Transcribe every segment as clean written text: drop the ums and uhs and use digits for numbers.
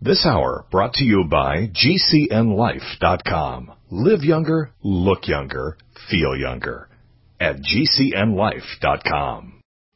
This hour brought to you by GCNLife.com. Live younger, look younger, feel younger. At GCNLife.com.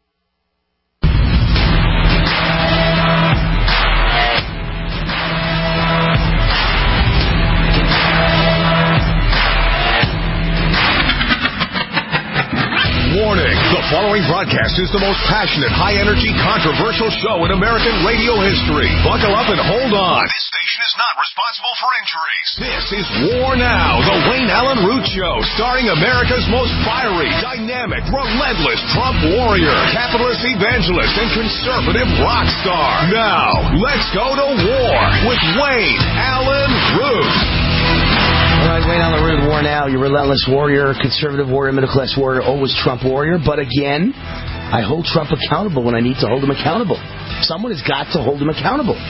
Warning, the following broadcast is the most passionate, high-energy, controversial show in American radio history. Buckle up and hold on. This station is not responsible for injuries. This is War Now, the Wayne Allen Root Show, starring America's most fiery, dynamic, relentless Trump warrior, capitalist evangelist, and conservative rock star. Now, let's go to war with Wayne Allen Root. All right, Wayne Allen Root, War Now, your relentless warrior, conservative warrior, middle-class warrior, always Trump warrior. But again, I hold Trump accountable when I need to hold him accountable. Someone has got to hold him accountable.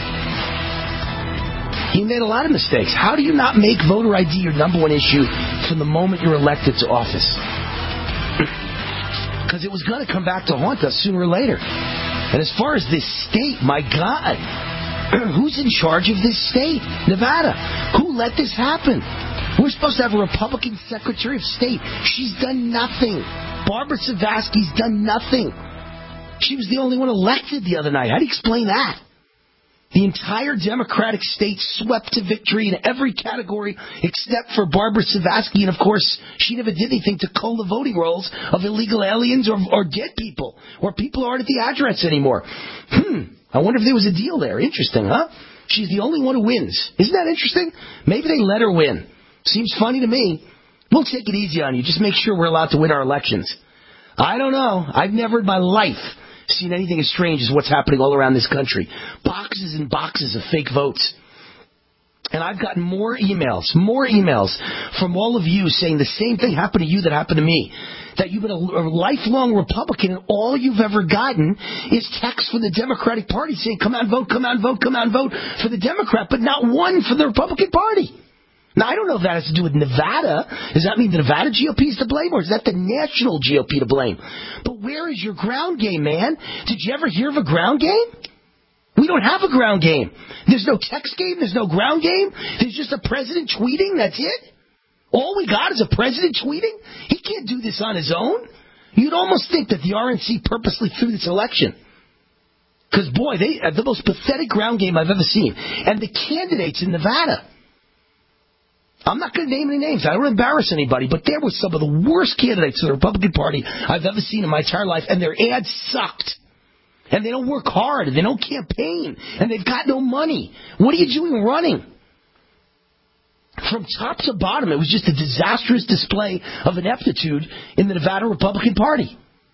He made a lot of mistakes. How do you not make voter ID your number one issue from the moment you're elected to office? Because it was going to come back to haunt us sooner or later. And as far as this state, my God, who's in charge of this state? Nevada. Who let this happen? We're supposed to have a Republican Secretary of State. She's done nothing. Barbara Savasky's done nothing. She was the only one elected the other night. How do you explain that? The entire Democratic state swept to victory in every category except for Barbara Savasky. And, of course, she never did anything to cull the voting rolls of illegal aliens or dead people or people who aren't at the address anymore. I wonder if there was a deal there. Interesting, huh? She's the only one who wins. Isn't that interesting? Maybe they let her win. Seems funny to me. We'll take it easy on you. Just make sure we're allowed to win our elections. I don't know. I've never in my life seen anything as strange as what's happening all around this country. Boxes and boxes of fake votes. And I've gotten more emails from all of you saying the same thing happened to you that happened to me. That you've been a lifelong Republican and all you've ever gotten is texts from the Democratic Party saying, come out and vote, come out and vote, come out and vote for the Democrat, but not one for the Republican Party. Now, I don't know if that has to do with Nevada. Does that mean the Nevada GOP is to blame, or is that the national GOP to blame? But where is your ground game, man? Did you ever hear of a ground game? We don't have a ground game. There's no text game. There's no ground game. There's just a president tweeting. That's it. All we got is a president tweeting. He can't do this on his own. You'd almost think that the RNC purposely threw this election. Because, boy, they have the most pathetic ground game I've ever seen. And the candidates in Nevada, I'm not going to name any names. I don't embarrass anybody, but there were some of the worst candidates of the Republican Party I've ever seen in my entire life, and their ads sucked. And they don't work hard, and they don't campaign, and they've got no money. What are you doing running? From top to bottom, it was just a disastrous display of ineptitude in the Nevada Republican Party.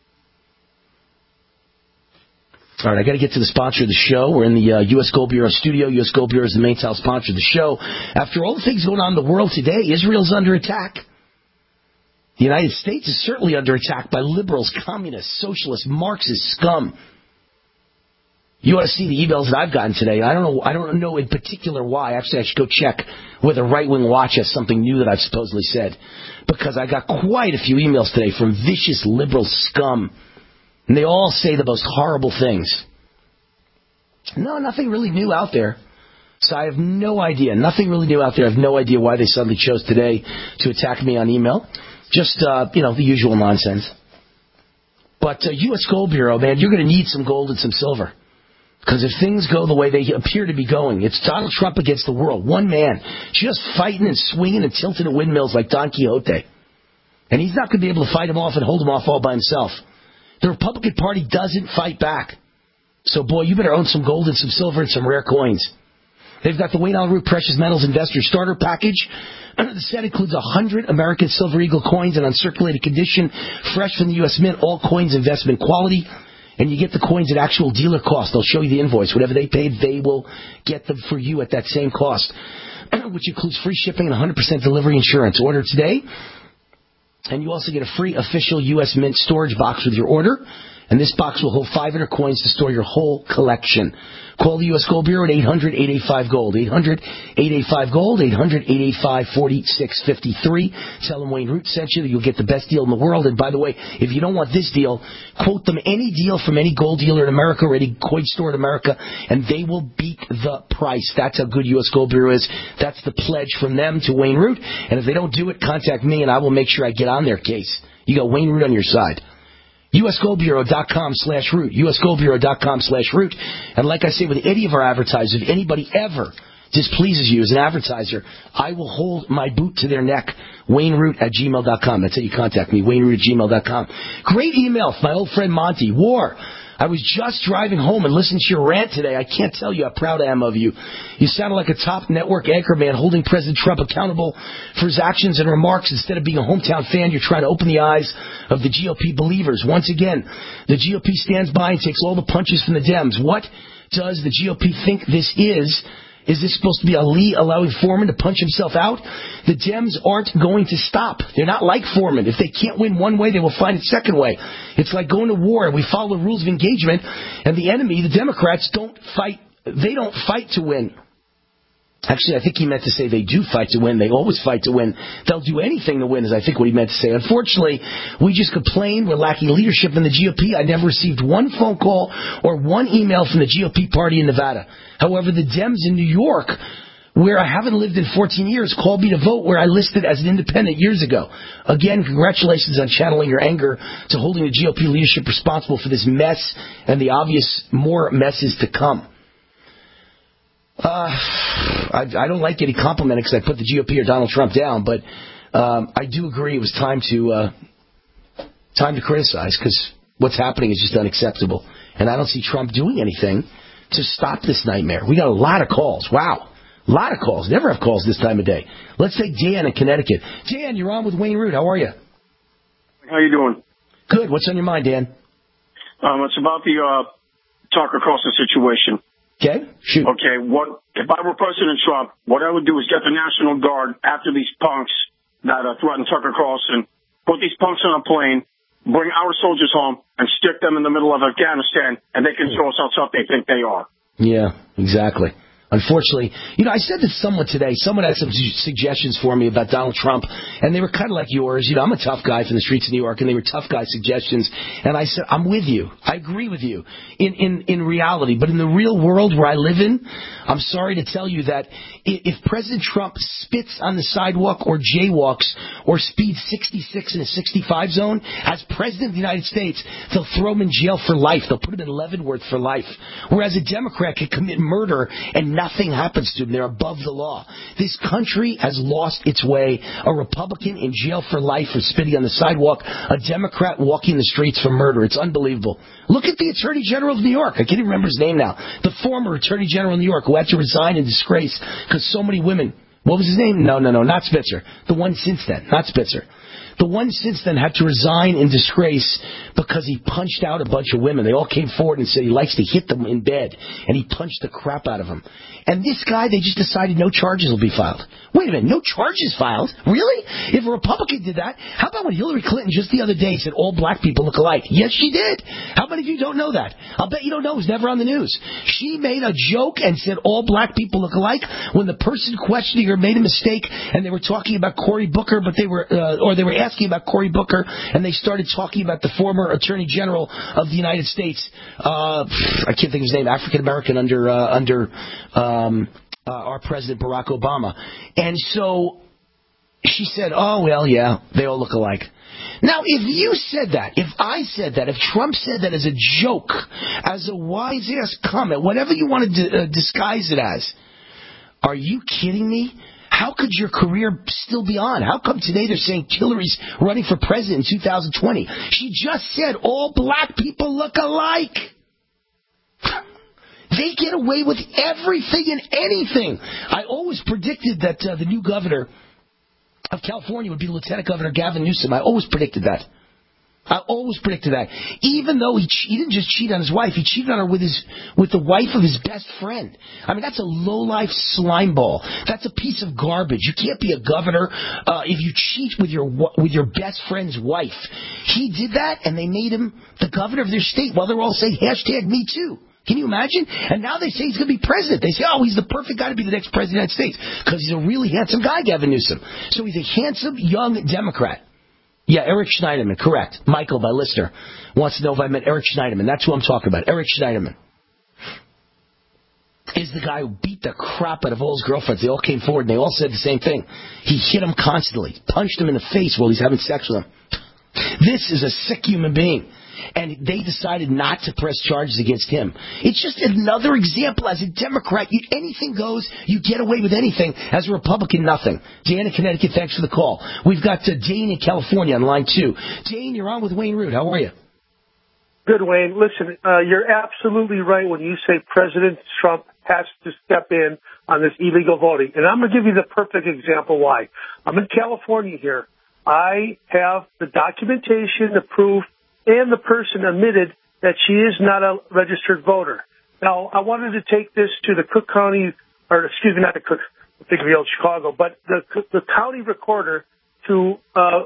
All right, I got to get to the sponsor of the show. We're in the U.S. Gold Bureau studio. U.S. Gold Bureau is the main title sponsor of the show. After all the things going on in the world today, Israel's under attack. The United States is certainly under attack by liberals, communists, socialists, Marxist scum. You ought to see the emails that I've gotten today. I don't know in particular why. Actually, I should go check whether Right Wing Watch has something new that I've supposedly said. Because I got quite a few emails today from vicious liberal scum. And they all say the most horrible things. No, nothing really new out there. So I have no idea. Nothing really new out there. I have no idea why they suddenly chose today to attack me on email. Just, the usual nonsense. But U.S. Gold Bureau, man, you're going to need some gold and some silver. Because if things go the way they appear to be going, it's Donald Trump against the world. One man, just fighting and swinging and tilting at windmills like Don Quixote. And he's not going to be able to fight him off and hold him off all by himself. The Republican Party doesn't fight back. So, boy, you better own some gold and some silver and some rare coins. They've got the Wayne Allen Root Precious Metals Investor Starter Package. The set includes 100 American Silver Eagle coins in uncirculated condition, fresh from the U.S. Mint, all coins investment quality. And you get the coins at actual dealer cost. They'll show you the invoice. Whatever they paid, they will get them for you at that same cost, which includes free shipping and 100% delivery insurance. Order today. And you also get a free official U.S. Mint storage box with your order. And this box will hold 500 coins to store your whole collection. Call the U.S. Gold Bureau at 800-885-GOLD. 800-885-GOLD. 800-885-4653. Tell them Wayne Root sent you that you'll get the best deal in the world. And by the way, if you don't want this deal, quote them any deal from any gold dealer in America or any coin store in America, and they will beat the price. That's how good U.S. Gold Bureau is. That's the pledge from them to Wayne Root. And if they don't do it, contact me, and I will make sure I get on their case. You got Wayne Root on your side. USGoldBureau.com/root. USGoldBureau.com/root. And like I say with any of our advertisers, if anybody ever displeases you as an advertiser, I will hold my boot to their neck. WayneRoot@gmail.com. That's how you contact me. WayneRoot@gmail.com. Great email from my old friend Monty. War. I was just driving home and listened to your rant today. I can't tell you how proud I am of you. You sounded like a top network anchorman holding President Trump accountable for his actions and remarks. Instead of being a hometown fan, you're trying to open the eyes of the GOP believers. Once again, the GOP stands by and takes all the punches from the Dems. What does the GOP think this is? Is this supposed to be Ali allowing Foreman to punch himself out? The Dems aren't going to stop. They're not like Foreman. If they can't win one way, they will find a second way. It's like going to war. We follow the rules of engagement, and the enemy, the Democrats, don't fight. They don't fight to win. Actually, I think he meant to say they do fight to win. They always fight to win. They'll do anything to win is I think what he meant to say. Unfortunately, we just complain. We're lacking leadership in the GOP. I never received one phone call or one email from the GOP party in Nevada. However, the Dems in New York, where I haven't lived in 14 years, called me to vote where I listed as an independent years ago. Again, congratulations on channeling your anger to holding the GOP leadership responsible for this mess and the obvious more messes to come. I don't like getting complimented because I put the GOP or Donald Trump down, but I do agree it was time to criticize because what's happening is just unacceptable. And I don't see Trump doing anything to stop this nightmare. We got a lot of calls. Wow. A lot of calls. Never have calls this time of day. Let's take Dan in Connecticut. Dan, you're on with Wayne Root. How are you? How you doing? Good. What's on your mind, Dan? It's about the Tucker Carlson situation. Okay, shoot. Okay, if I were President Trump, what I would do is get the National Guard after these punks that threaten Tucker Carlson, put these punks on a plane, bring our soldiers home, and stick them in the middle of Afghanistan, and they can show us how tough they think they are. Yeah, exactly. Unfortunately, I said to someone today, someone had some suggestions for me about Donald Trump, and they were kind of like yours. I'm a tough guy from the streets of New York, and they were tough guy suggestions. And I said, I'm with you. I agree with you in reality. But in the real world where I live in, I'm sorry to tell you that if President Trump spits on the sidewalk or jaywalks or speeds 66 in a 65 zone, as President of the United States, they'll throw him in jail for life. They'll put him in Leavenworth for life. Whereas a Democrat could commit murder and nothing happens to them. They're above the law. This country has lost its way. A Republican in jail for life for spitting on the sidewalk. A Democrat walking the streets for murder. It's unbelievable. Look at the Attorney General of New York. I can't even remember his name now. The former Attorney General of New York who had to resign in disgrace because so many women. What was his name? No, not Spitzer. The one since then. Not Spitzer. The one since then had to resign in disgrace because he punched out a bunch of women. They all came forward and said he likes to hit them in bed, and he punched the crap out of them. And this guy, they just decided no charges will be filed. Wait a minute, no charges filed? Really? If a Republican did that, how about when Hillary Clinton just the other day said all black people look alike? Yes, she did. How many of you don't know that? I'll bet you don't know. It was never on the news. She made a joke and said all black people look alike when the person questioning her made a mistake, and they were talking about Cory Booker, but they were asking about Cory Booker, and they started talking about the former Attorney General of the United States. I can't think of his name. African American under our President Barack Obama. And so she said, "Oh well, yeah, they all look alike." Now, if you said that, if I said that, if Trump said that as a joke, as a wise-ass comment, whatever you want to disguise it as, are you kidding me? How could your career still be on? How come today they're saying Hillary's running for president in 2020? She just said all black people look alike. They get away with everything and anything. I always predicted that the new governor of California would be Lieutenant Governor Gavin Newsom. I always predicted that. I always predicted that. Even though he didn't just cheat on his wife, he cheated on her with the wife of his best friend. I mean, that's a low-life slime ball. That's a piece of garbage. You can't be a governor if you cheat with your best friend's wife. He did that, and they made him the governor of their state while they're all saying #MeToo. Can you imagine? And now they say he's going to be president. They say, he's the perfect guy to be the next president of the United States because he's a really handsome guy, Gavin Newsom. So he's a handsome, young Democrat. Yeah, Eric Schneiderman, correct. Michael, by listener, wants to know if I meant Eric Schneiderman. That's who I'm talking about. Eric Schneiderman is the guy who beat the crap out of all his girlfriends. They all came forward, and they all said the same thing. He hit them constantly, punched them in the face while he's having sex with them. This is a sick human being. And they decided not to press charges against him. It's just another example. As a Democrat, anything goes. You get away with anything. As a Republican, nothing. Dan in Connecticut, thanks for the call. We've got Dane in California on line 2. Dane, you're on with Wayne Root. How are you? Good, Wayne. Listen, you're absolutely right when you say President Trump has to step in on this illegal voting. And I'm going to give you the perfect example why. I'm in California here. I have the documentation, the proof, and the person admitted that she is not a registered voter. Now, I wanted to take this to the Cook County, not the Cook, think of the old Chicago, but the county recorder to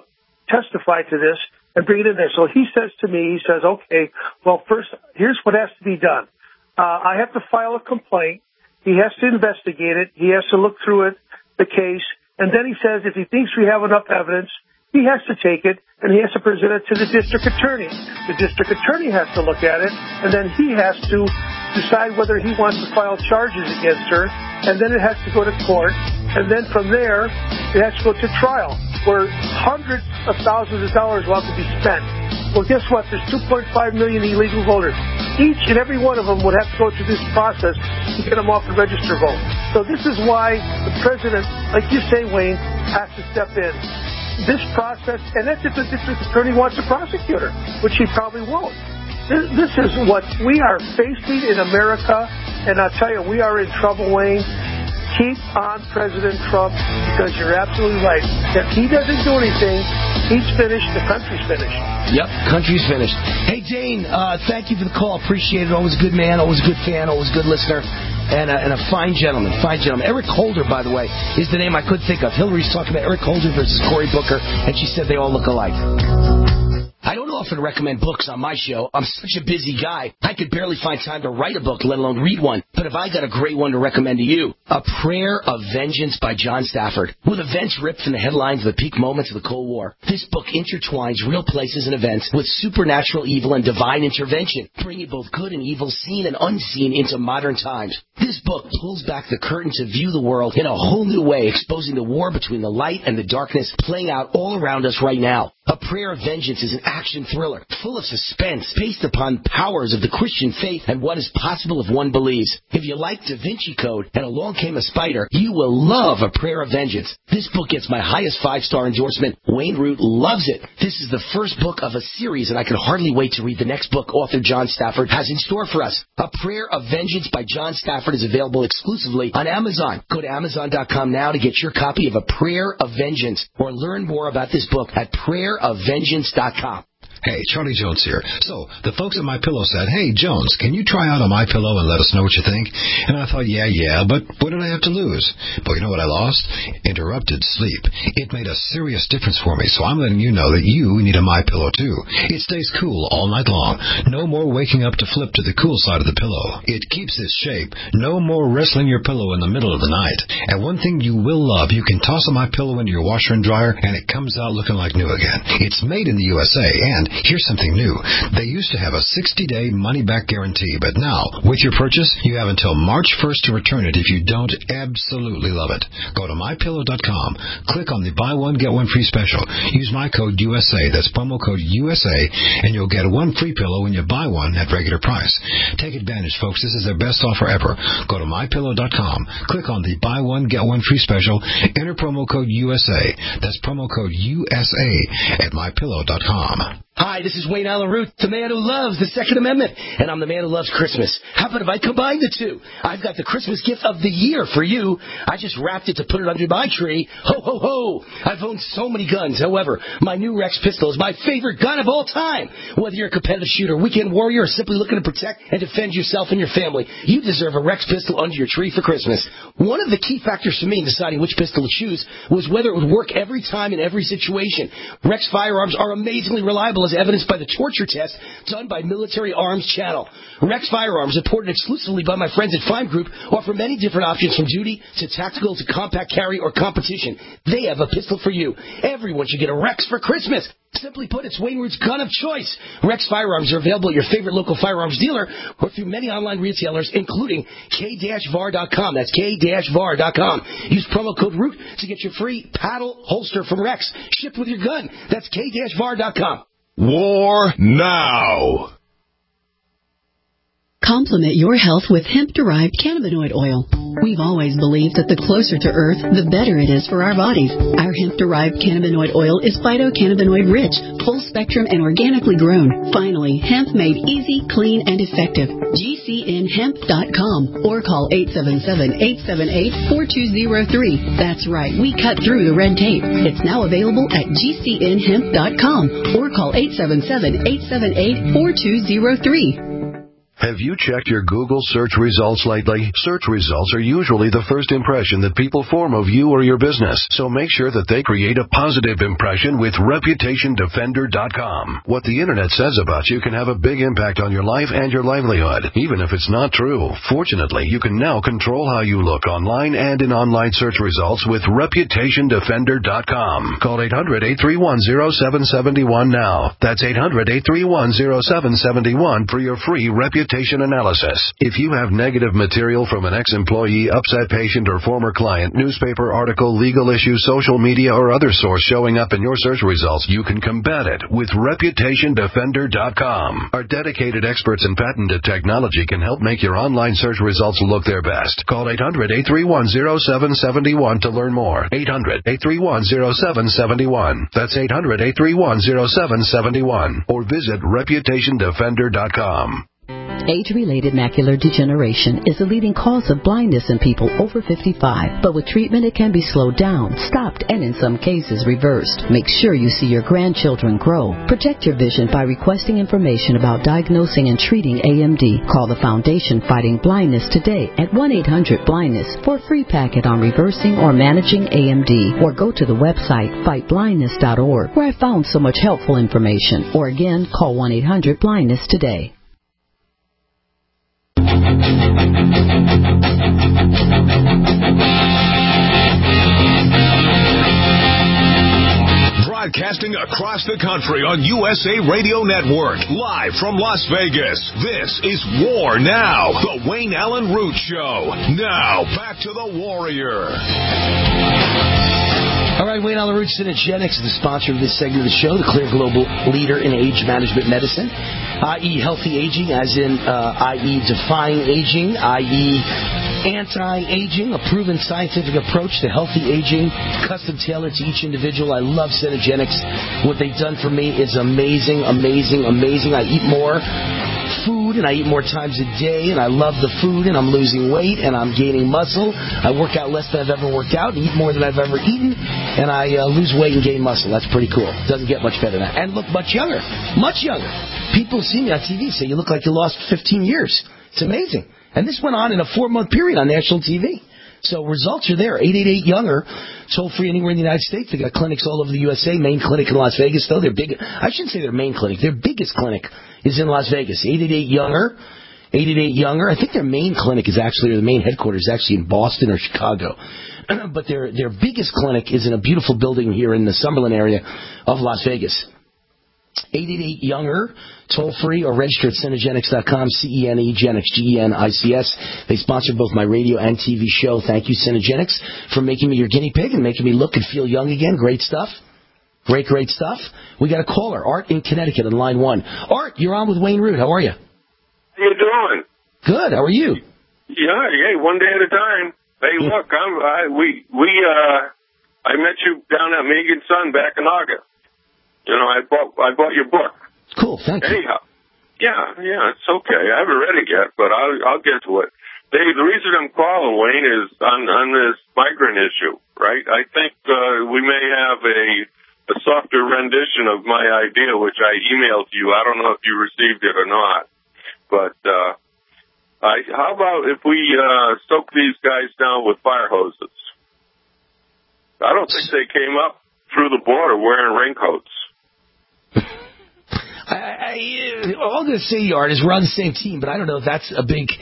testify to this and bring it in there. So he says to me, okay, well, first, here's what has to be done. I have to file a complaint. He has to investigate it. He has to look through it, the case. And then he says if he thinks we have enough evidence, he has to take it, and he has to present it to the district attorney. The district attorney has to look at it, and then he has to decide whether he wants to file charges against her, and then it has to go to court, and then from there, it has to go to trial, where hundreds of thousands of dollars will have to be spent. Well, guess what? There's 2.5 million illegal voters. Each and every one of them would have to go through this process to get them off the register vote. So this is why the president, like you say, Wayne, has to step in. This process, and that's if the district attorney wants to prosecute her, which he probably won't. This is what we are facing in America, and I'll tell you, we are in trouble, Wayne. Keep on President Trump, because you're absolutely right. If he doesn't do anything, he's finished, the country's finished. Yep, country's finished. Hey, Dane, thank you for the call. Appreciate it. Always a good man, always a good fan, always a good listener. And a fine gentleman, Eric Holder, by the way, is the name I could think of. Hillary's talking about Eric Holder versus Cory Booker, and she said they all look alike. I don't often recommend books on my show. I'm such a busy guy. I could barely find time to write a book, let alone read one. But if I got a great one to recommend to you, A Prayer of Vengeance by John Stafford. With events ripped from the headlines of the peak moments of the Cold War, this book intertwines real places and events with supernatural evil and divine intervention, bringing both good and evil, seen and unseen, into modern times. This book pulls back the curtain to view the world in a whole new way, exposing the war between the light and the darkness playing out all around us right now. A Prayer of Vengeance is an action thriller full of suspense based upon powers of the Christian faith and what is possible if one believes. If you like Da Vinci Code and Along Came a Spider, you will love A Prayer of Vengeance. This book gets my highest 5-star endorsement. Wayne Root loves it. This is the first book of a series, and I can hardly wait to read the next book author John Stafford has in store for us. A Prayer of Vengeance by John Stafford is available exclusively on Amazon. Go to Amazon.com now to get your copy of A Prayer of Vengeance, or learn more about this book at prayerofvengeance.com. Hey, Charlie Jones here. So, the folks at MyPillow said, hey, Jones, can you try out a MyPillow and let us know what you think? And I thought, yeah, but what did I have to lose? But you know what I lost? Interrupted sleep. It made a serious difference for me, so I'm letting you know that you need a MyPillow too. It stays cool all night long. No more waking up to flip to the cool side of the pillow. It keeps its shape. No more wrestling your pillow in the middle of the night. And one thing you will love, you can toss a MyPillow into your washer and dryer, and it comes out looking like new again. It's made in the USA, and here's something new. They used to have a 60-day money-back guarantee, but now, with your purchase, you have until March 1st to return it if you don't absolutely love it. Go to MyPillow.com, click on the buy one, get one free special. Use my code USA, that's promo code USA, and you'll get one free pillow when you buy one at regular price. Take advantage, folks. This is their best offer ever. Go to MyPillow.com, click on the buy one, get one free special, enter promo code USA. That's promo code USA at MyPillow.com. Hi, this is Wayne Allen Root, the man who loves the Second Amendment, and I'm the man who loves Christmas. How about if I combine the two? I've got the Christmas gift of the year for you. I just wrapped it to put it under my tree. Ho, ho, ho. I've owned so many guns. However, my new Rex pistol is my favorite gun of all time. Whether you're a competitive shooter, weekend warrior, or simply looking to protect and defend yourself and your family, you deserve a Rex pistol under your tree for Christmas. One of the key factors for me in deciding which pistol to choose was whether it would work every time in every situation. Rex firearms are amazingly reliable, as evidenced by the torture test done by Military Arms Channel. Rex firearms, imported exclusively by my friends at Fime Group, offer many different options from duty to tactical to compact carry or competition. They have a pistol for you. Everyone should get a Rex for Christmas. Simply put, it's Wayne Root's gun of choice. Rex firearms are available at your favorite local firearms dealer or through many online retailers, including k-var.com. That's k-var.com. Use promo code ROOT to get your free paddle holster from Rex, shipped with your gun. That's k-var.com. War now. Complement your health with hemp-derived cannabinoid oil. We've always believed that the closer to Earth, the better it is for our bodies. Our hemp-derived cannabinoid oil is phytocannabinoid-rich, full-spectrum, and organically grown. Finally, hemp made easy, clean, and effective. GCNhemp.com or call 877-878-4203. That's right, we cut through the red tape. It's now available at GCNhemp.com or call 877-878-4203. Have you checked your Google search results lately? Search results are usually the first impression that people form of you or your business, so make sure that they create a positive impression with ReputationDefender.com. What the Internet says about you can have a big impact on your life and your livelihood, even if it's not true. Fortunately, you can now control how you look online and in online search results with ReputationDefender.com. Call 800-831-0771 now. That's 800-831-0771 for your free reputation analysis. If you have negative material from an ex-employee, upset patient, or former client, newspaper article, legal issue, social media, or other source showing up in your search results, you can combat it with ReputationDefender.com. Our dedicated experts in patented technology can help make your online search results look their best. Call 800-831-0771 to learn more. 800-831-0771. That's 800-831-0771. Or visit ReputationDefender.com. Age-related macular degeneration is the leading cause of blindness in people over 55. But with treatment, it can be slowed down, stopped, and in some cases reversed. Make sure you see your grandchildren grow. Protect your vision by requesting information about diagnosing and treating AMD. Call the Foundation Fighting Blindness today at 1-800-BLINDNESS for a free packet on reversing or managing AMD. Or go to the website fightblindness.org, where I found so much helpful information. Or again, call 1-800-BLINDNESS today. Broadcasting across the country on USA Radio Network, live from Las Vegas. This is War Now, the Wayne Allen Root Show. Now, back to the Warrior. All right, Wayne Allen Root, Synergenics is the sponsor of this segment of the show, the clear global leader in age management medicine, i.e. healthy aging, as in i.e. defying aging, i.e. anti-aging, a proven scientific approach to healthy aging, custom tailored to each individual. I love Synergenics. What they've done for me is amazing, amazing, amazing. I eat more food and I eat more times a day, and I love the food, and I'm losing weight and I'm gaining muscle. I work out less than I've ever worked out, eat more than I've ever eaten, and I lose weight and gain muscle. That's pretty cool. Doesn't get much better than that. And look much younger. Much younger. People see me on TV say, you look like you lost 15 years. It's amazing. And this went on in a 4-month period on national TV. So results are there. 888-YOUNGER, toll-free anywhere in the United States. They got clinics all over the USA. Main clinic in Las Vegas, though. Their big, I shouldn't say their main clinic. Their biggest clinic is in Las Vegas. 888-YOUNGER. 888-YOUNGER. I think their main clinic is actually, or the main headquarters is actually in Boston or Chicago. But their biggest clinic is in a beautiful building here in the Summerlin area of Las Vegas. 888-YOUNGER, toll-free, or register at Synergenics.com, C-E-N-E-Genics, G-E-N-I-C-S. They sponsor both my radio and TV show. Thank you, Synergenics, for making me your guinea pig and making me look and feel young again. Great stuff. Great, great stuff. We got a caller, Art in Connecticut on line 1. Art, you're on with Wayne Root. How are you? How you doing? Good. How are you? Yeah, hey, one day at a time. Hey, look, I met you down at Megan's son back in August. I bought your book. Cool, thank you. Anyhow, yeah, it's okay. I haven't read it yet, but I'll get to it. Dave, the reason I'm calling, Wayne, is on this migrant issue, right? I think we may have a softer rendition of my idea, which I emailed to you. I don't know if you received it or not, but how about if we soak these guys down with fire hoses? I don't think they came up through the border wearing raincoats. All I'm going to say, Art, is we're on the same team, but I don't know if that's a big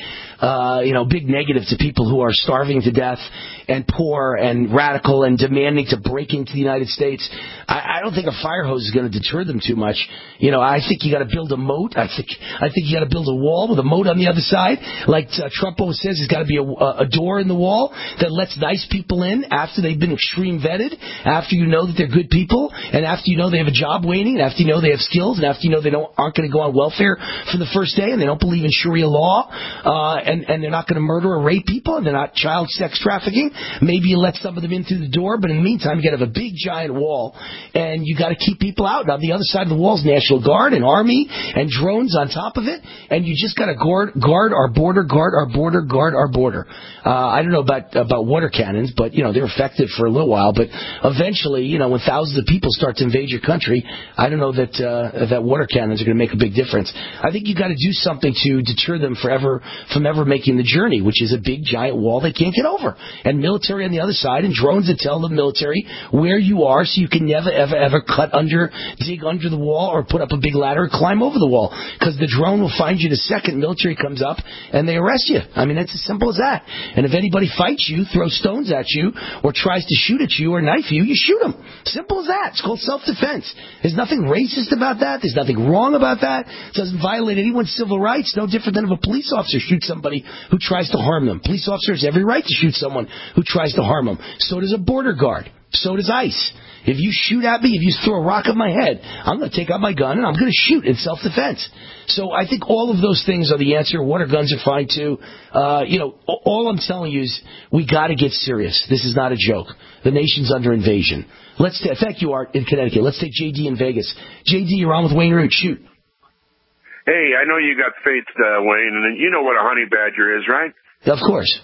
negative to people who are starving to death and poor and radical and demanding to break into the United States. I don't think a fire hose is going to deter them too much. I think you got to build a moat. I think you got to build a wall with a moat on the other side. Like Trump always says, there's got to be a door in the wall that lets nice people in after they've been extreme vetted, after you know that they're good people, and after you know they have a job waiting, and after you know they have skills, and after you know they aren't going to go on welfare for the first day, and they don't believe in Sharia law, and they're not going to murder or rape people, and they're not child sex trafficking. Maybe you let some of them in through the door, but in the meantime, you got to have a big giant wall, and you got to keep people out. Now, the other side of the wall is National Guard and Army and drones on top of it, and you just got to guard our border, guard our border, guard our border. I don't know about water cannons, but they're effective for a little while. But eventually, when thousands of people start to invade your country, I don't know that water cannons are going to make a big difference. I think you got to do something to deter them from ever making the journey, which is a big giant wall they can't get over, and military on the other side, and drones that tell the military where you are, so you can never ever dig under the wall or put up a big ladder or climb over the wall, because the drone will find you the second military comes up and they arrest you. I mean, it's as simple as that. And if anybody fights you, throws stones at you, or tries to shoot at you or knife you, you shoot them. Simple as that. It's called self-defense. There's nothing racist about that. There's nothing wrong about that. It doesn't violate anyone's civil rights. No different than if a police officer shoots somebody who tries to harm them. Police officers have every right to shoot someone who tries to harm them. So does a border guard. So does ICE. If you shoot at me, if you throw a rock at my head, I'm going to take out my gun and I'm going to shoot in self-defense. So I think all of those things are the answer. Water guns are fine too. All I'm telling you is we got to get serious. This is not a joke. The nation's under invasion. Thank you, Art, in Connecticut. Let's take JD in Vegas. JD, you're on with Wayne Root. Shoot. Hey, I know you got faith, Wayne, and you know what a honey badger is, right? Of course.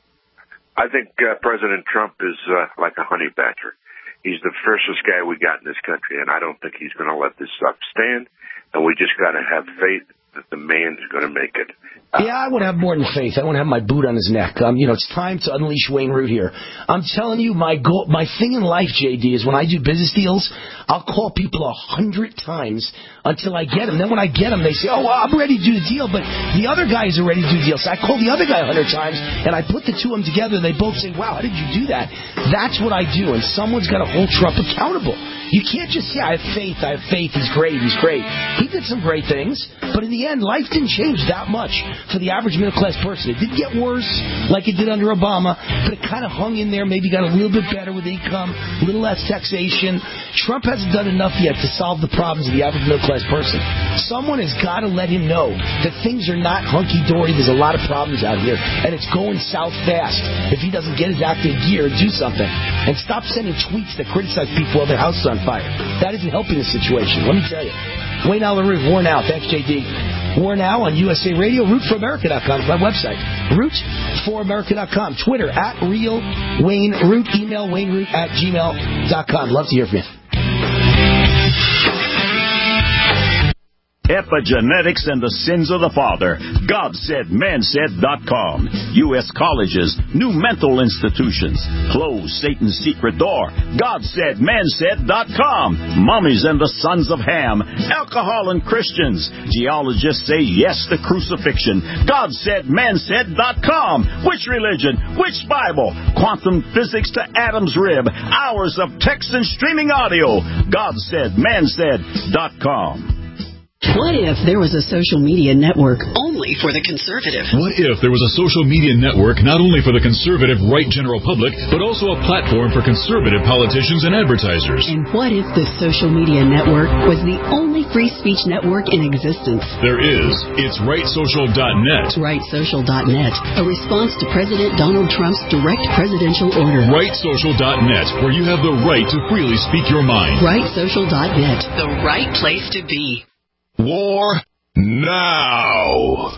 I think President Trump is like a honey badger. He's the fiercest guy we got in this country, and I don't think he's going to let this stuff stand, and we just got to have faith that the man's going to make it. I want to have more than faith. I want to have my boot on his neck. It's time to unleash Wayne Root here. I'm telling you, my thing in life, JD, is when I do business deals, I'll call people 100 times until I get them. Then when I get them, they say, well, I'm ready to do the deal, but the other guys are ready to do the deal. So I call the other guy 100 times, and I put the two of them together, and they both say, wow, how did you do that? That's what I do, and someone's got to hold Trump accountable. You can't just say, I have faith, he's great. He did some great things, but in the end, life didn't change that much for the average middle-class person. It didn't get worse like it did under Obama, but it kind of hung in there, maybe got a little bit better with income, a little less taxation. Trump hasn't done enough yet to solve the problems of the average middle-class person. Someone has got to let him know that things are not hunky-dory. There's a lot of problems out here, and it's going south fast if he doesn't get his act in gear and do something. And stop sending tweets that criticize people while their house is on fire. That isn't helping the situation, let me tell you. Wayne Allen Root, War Now. Thanks, JD. War Now on USA Radio. RootForAmerica.com is my website. RootForAmerica.com. Twitter, @RealWayneRoot. Email WayneRoot@gmail.com. Love to hear from you. Epigenetics and the Sins of the Father. GodSaidManSaid.com. U.S. colleges, new mental institutions. Close Satan's secret door. GodSaidManSaid.com. Mummies and the Sons of Ham. Alcohol and Christians. Geologists say yes to crucifixion. GodSaidManSaid.com. Which religion? Which Bible? Quantum physics to Adam's rib. Hours of text and streaming audio. GodSaidManSaid.com. What if there was a social media network only for the conservative? What if there was a social media network not only for the conservative right general public, but also a platform for conservative politicians and advertisers? And what if the social media network was the only free speech network in existence? There is. It's RightSocial.net. RightSocial.net, a response to President Donald Trump's direct presidential order. RightSocial.net, where you have the right to freely speak your mind. RightSocial.net, the right place to be. War now.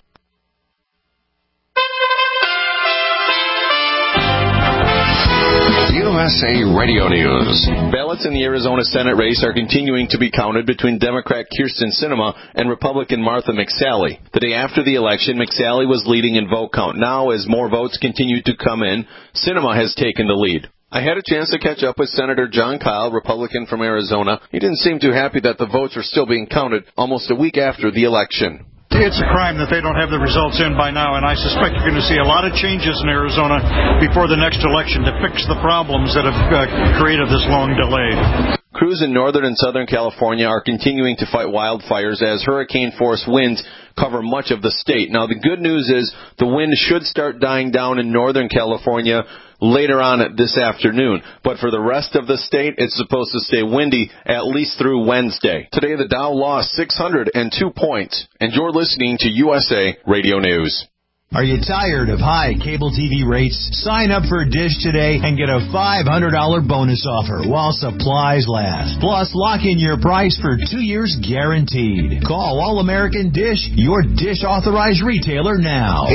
USA Radio News. Ballots in the Arizona Senate race are continuing to be counted between Democrat Kyrsten Sinema and Republican Martha McSally. The day after the election, McSally was leading in vote count. Now, as more votes continue to come in, Sinema has taken the lead. I had a chance to catch up with Senator Jon Kyl, Republican from Arizona. He didn't seem too happy that the votes are still being counted almost a week after the election. It's a crime that they don't have the results in by now, and I suspect you're going to see a lot of changes in Arizona before the next election to fix the problems that have created this long delay. Crews in northern and southern California are continuing to fight wildfires as hurricane-force winds cover much of the state. Now, the good news is the wind should start dying down in northern California later on this afternoon. But for the rest of the state, it's supposed to stay windy at least through Wednesday. Today, the Dow lost 602 points. And you're listening to USA Radio News. Are you tired of high cable TV rates? Sign up for Dish today and get a $500 bonus offer while supplies last. Plus, lock in your price for 2 years guaranteed. Call All-American Dish, your Dish authorized retailer now.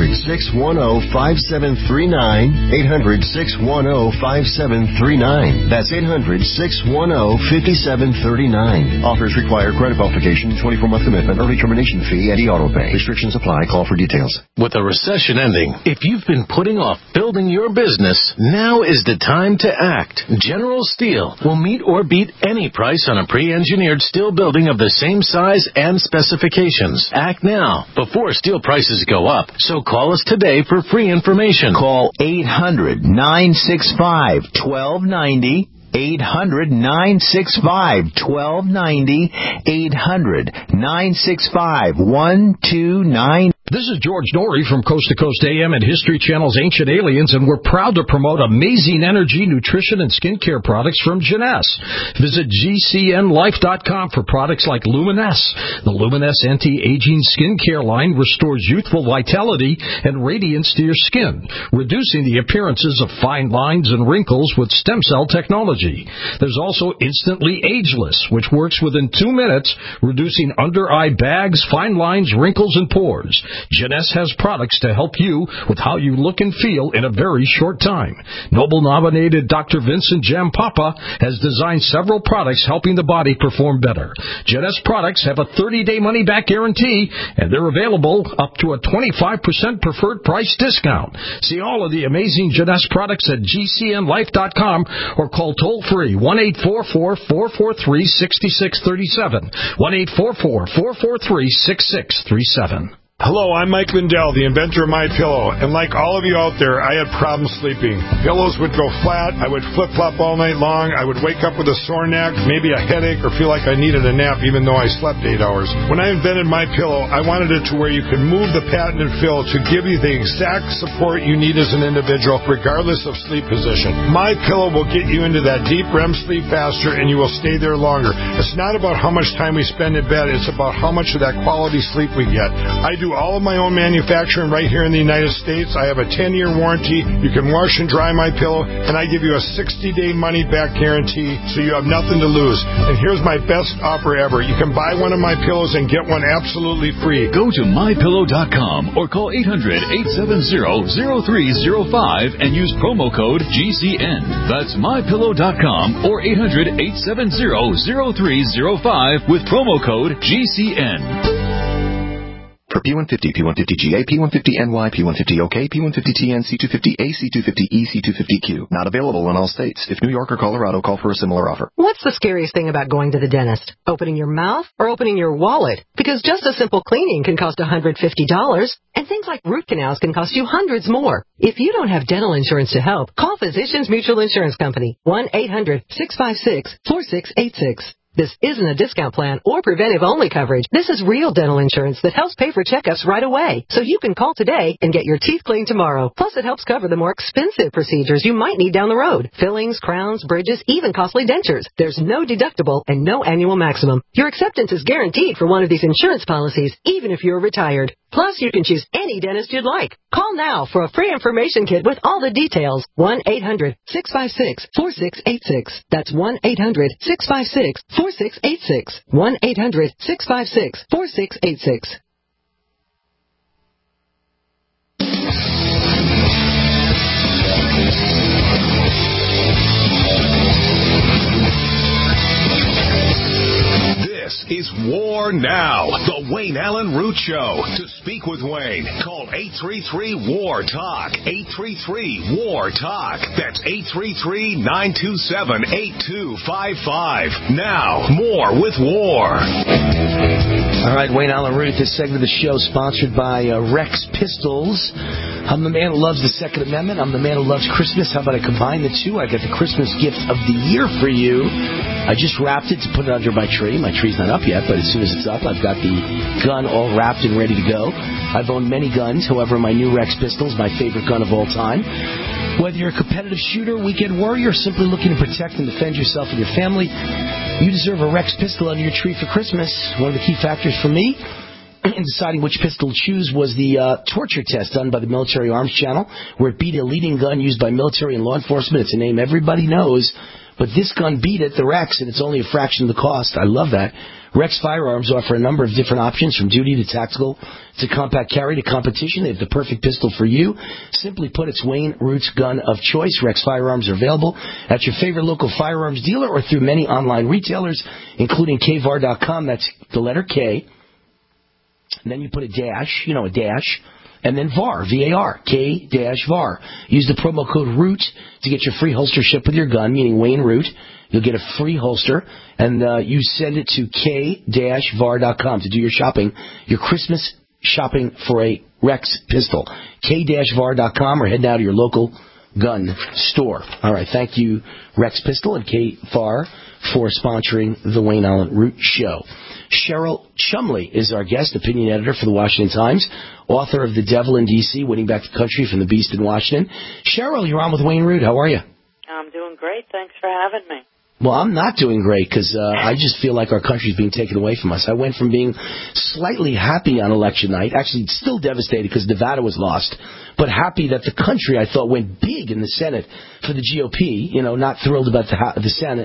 800-610-5739. 800-610-5739. That's 800-610-5739. Offers require credit qualification, 24-month commitment, early termination fee, and auto pay. Restrictions apply. Call for details. With a recession ending, if you've been putting off building your business, now is the time to act. General Steel will meet or beat any price on a pre-engineered steel building of the same size and specifications. Act now, before steel prices go up. So call us today for free information. Call 800-965-1290. 800-965-1290. 800-965-1290. This is George Norrie from Coast to Coast AM and History Channel's Ancient Aliens, and we're proud to promote amazing energy, nutrition, and skincare products from Jeunesse. Visit GCNLife.com for products like Luminesse. The Luminesse anti-aging skincare line restores youthful vitality and radiance to your skin, reducing the appearances of fine lines and wrinkles with stem cell technology. There's also Instantly Ageless, which works within 2 minutes, reducing under-eye bags, fine lines, wrinkles, and pores. Jeunesse has products to help you with how you look and feel in a very short time. Nobel-nominated Dr. Vincent Jampapa has designed several products helping the body perform better. Jeunesse products have a 30-day money-back guarantee, and they're available up to a 25% preferred price discount. See all of the amazing Jeunesse products at GCNLife.com or call toll-free 1-844-443-6637. 1-844-443-6637. Hello, I'm Mike Lindell, the inventor of MyPillow, and like all of you out there, I had problems sleeping. Pillows would go flat, I would flip-flop all night long, I would wake up with a sore neck, maybe a headache, or feel like I needed a nap even though I slept 8 hours. When I invented MyPillow, I wanted it to where you could move the patented fill to give you the exact support you need as an individual, regardless of sleep position. MyPillow will get you into that deep REM sleep faster, and you will stay there longer. It's not about how much time we spend in bed, it's about how much of that quality sleep we get. I do all of my own manufacturing right here in the United States. I have a 10-year warranty. You can wash and dry my pillow, and I give you a 60-day money-back guarantee, so you have nothing to lose. And here's my best offer ever. You can buy one of my pillows and get one absolutely free. Go to MyPillow.com or call 800-870-0305 and use promo code GCN. That's MyPillow.com or 800-870-0305 with promo code GCN. For P150, P150GA, P150NY, P150OK, P150TN, C250A, C250E, C250Q. Not available in all states. If New York or Colorado, call for a similar offer. What's the scariest thing about going to the dentist? Opening your mouth or opening your wallet? Because just a simple cleaning can cost $150, and things like root canals can cost you hundreds more. If you don't have dental insurance to help, call Physicians Mutual Insurance Company, 1-800-656-4686. This isn't a discount plan or preventive-only coverage. This is real dental insurance that helps pay for checkups right away. So you can call today and get your teeth cleaned tomorrow. Plus, it helps cover the more expensive procedures you might need down the road. Fillings, crowns, bridges, even costly dentures. There's no deductible and no annual maximum. Your acceptance is guaranteed for one of these insurance policies, even if you're retired. Plus, you can choose any dentist you'd like. Call now for a free information kit with all the details. 1-800-656-4686. That's 1-800-656-4686. 1-800-656-4686. This is War Now, the Wayne Allen Root Show. To speak with Wayne, call 833-WAR-TALK. 833-WAR-TALK. That's 833-927-8255. Now, more with War. All right, Wayne Allen Root. This segment of the show sponsored by Rex Pistols. I'm the man who loves the Second Amendment. I'm the man who loves Christmas. How about I combine the two? I got the Christmas gift of the year for you. I just wrapped it to put it under my tree. My tree's not up yet, but as soon as it's up, I've got the gun all wrapped and ready to go. I've owned many guns. However, my new Rex pistol is my favorite gun of all time. Whether you're a competitive shooter, weekend warrior, or simply looking to protect and defend yourself and your family, you deserve a Rex pistol under your tree for Christmas. One of the key factors for me in deciding which pistol to choose was the torture test done by the Military Arms Channel, where it beat a leading gun used by military and law enforcement. It's a name everybody knows, but this gun beat it, the Rex, and it's only a fraction of the cost. I love that. Rex firearms offer a number of different options, from duty to tactical to compact carry to competition. They have the perfect pistol for you. Simply put, it's Wayne Root's gun of choice. Rex firearms are available at your favorite local firearms dealer or through many online retailers, including kvar.com. That's the letter K. And then you put a dash, a dash, and then VAR, V-A-R, K-VAR. Use the promo code ROOT to get your free holster shipped with your gun, meaning Wayne Root. You'll get a free holster, and you send it to k-var.com to do your shopping, your Christmas shopping for a Rex pistol. k-var.com, or head now to your local gun store. All right, thank you, Rex Pistol and KVAR, for sponsoring the Wayne Allen Root Show. Cheryl Chumley is our guest, opinion editor for the Washington Times, author of The Devil in D.C., Winning Back the Country from the Beast in Washington. Cheryl, you're on with Wayne Root. How are you? I'm doing great. Thanks for having me. Well, I'm not doing great because I just feel like our country's being taken away from us. I went from being slightly happy on election night, actually still devastated because Nevada was lost, but happy that the country, I thought, went big in the Senate for the GOP, not thrilled about the Senate,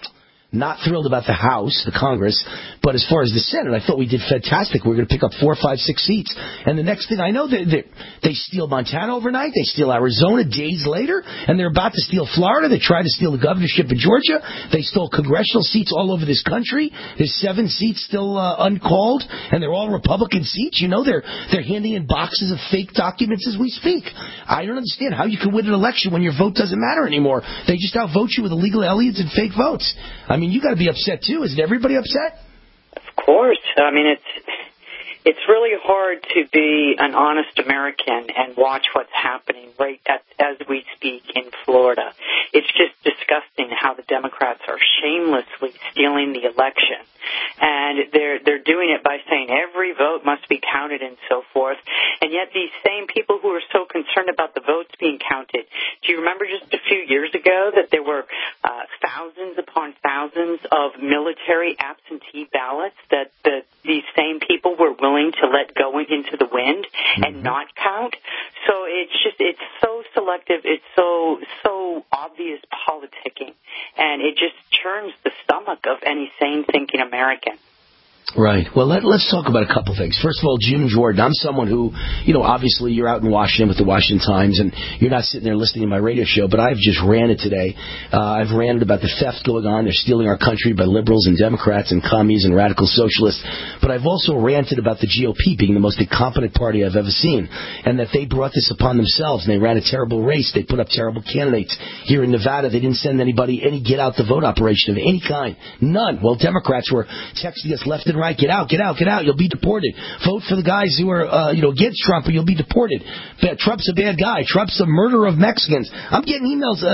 not thrilled about the House, the Congress, but as far as the Senate, I thought we did fantastic. We were going to pick up 4, 5, 6 seats. And the next thing I know, they steal Montana overnight, they steal Arizona days later, and they're about to steal Florida. They tried to steal the governorship of Georgia. They stole congressional seats all over this country. There's 7 seats still uncalled, and they're all Republican seats. They're handing in boxes of fake documents as we speak. I don't understand how you can win an election when your vote doesn't matter anymore. They just outvote you with illegal aliens and fake votes. I mean, you got to be upset, too. Isn't everybody upset? Of course. I mean, it's really hard to be an honest American and watch what's happening right as we speak in Florida. It's just disgusting how the Democrats are shamelessly stealing the election. And they're doing it by saying every vote must be counted and so forth. And yet these same people who are so concerned about the votes being counted, do you remember just a few years ago that there were thousands upon thousands of military absentee ballots that these same people were willing to let go into the wind and not count? So it's so selective, it's so obvious politicking, and it just churns the stomach of any sane-thinking American. Right. Well, let's talk about a couple things. First of all, Jim Jordan. I'm someone who, obviously you're out in Washington with the Washington Times, and you're not sitting there listening to my radio show, but I've just ranted today. I've ranted about the theft going on. They're stealing our country by liberals and Democrats and commies and radical socialists. But I've also ranted about the GOP being the most incompetent party I've ever seen, and that they brought this upon themselves, and they ran a terrible race. They put up terrible candidates. Here in Nevada, they didn't send anybody any get-out-the-vote operation of any kind. None. Well, Democrats were texting us left and and right. Get out. You'll be deported. Vote for the guys who are, against Trump, or you'll be deported. Trump's a bad guy. Trump's a murderer of Mexicans. I'm getting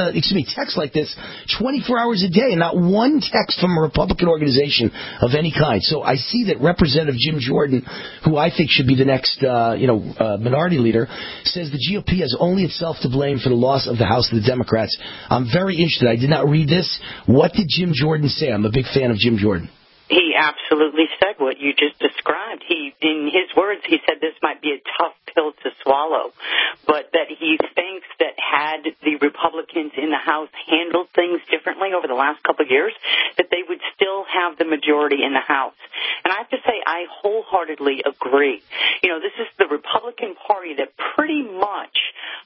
texts like this 24 hours a day, and not one text from a Republican organization of any kind. So I see that Representative Jim Jordan, who I think should be the next, minority leader, says the GOP has only itself to blame for the loss of the House of the Democrats. I'm very interested. I did not read this. What did Jim Jordan say? I'm a big fan of Jim Jordan. He absolutely said what you just described. In his words, he said this might be a tough pill to swallow, but that he thinks that had the Republicans in the House handled things differently over the last couple of years, that they would still have the majority in the House. And I have to say, I wholeheartedly agree. This is the Republican Party that pretty much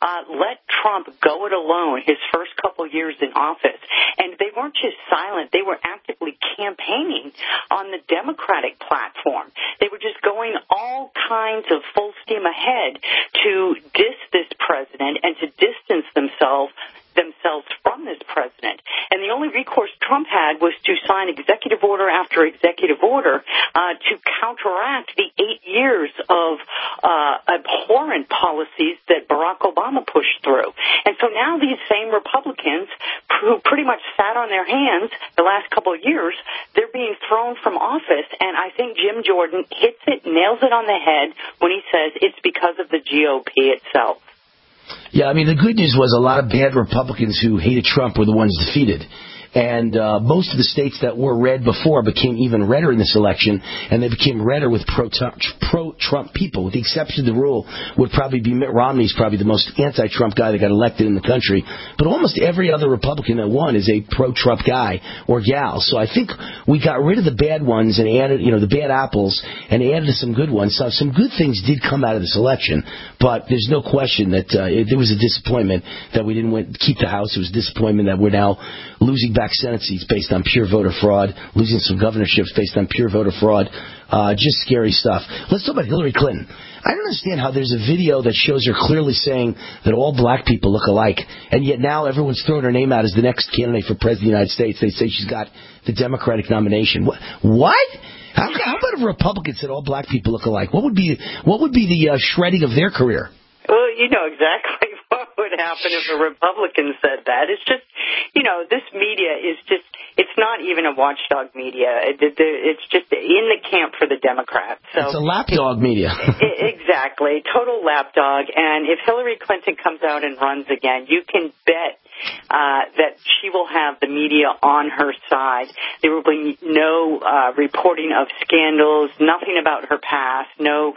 let Trump go it alone his first couple of years in office. And they weren't just silent. They were actively campaigning on the Democratic platform. They were just going all kinds of full steam ahead to diss this president and to distance themselves from this president. And the only recourse Trump had was to sign executive order after executive order to counteract the 8 years of abhorrent policies that Barack Obama pushed through. And so now these same Republicans who pretty much sat on their hands the last couple of years, they're being thrown from office. And I think Jim Jordan nails it on the head when he says it's because of the GOP itself. Yeah, the good news was a lot of bad Republicans who hated Trump were the ones defeated. And most of the states that were red before became even redder in this election, and they became redder with pro-Trump people, with the exception of the rule would probably be Mitt Romney's probably the most anti-Trump guy that got elected in the country. But almost every other Republican that won is a pro-Trump guy or gal. So I think we got rid of the bad ones and added, the bad apples, and added some good ones. So some good things did come out of this election, but there's no question that there was a disappointment that we didn't keep the House. It was a disappointment that we're now losing back Senate seats based on pure voter fraud, losing some governorships based on pure voter fraud. Just scary stuff. Let's talk about Hillary Clinton. I don't understand how there's a video that shows her clearly saying that all black people look alike, and yet now everyone's throwing her name out as the next candidate for President of the United States. They say she's got the Democratic nomination. What? How about if a Republican said all black people look alike? What would be the shredding of their career? Well, you know exactly what would happen if a Republican said that. It's just, this media is just, it's not even a watchdog media. It's just in the camp for the Democrats. So it's a lapdog media. Exactly. Total lapdog. And if Hillary Clinton comes out and runs again, you can bet that she will have the media on her side. There will be no reporting of scandals, nothing about her past, no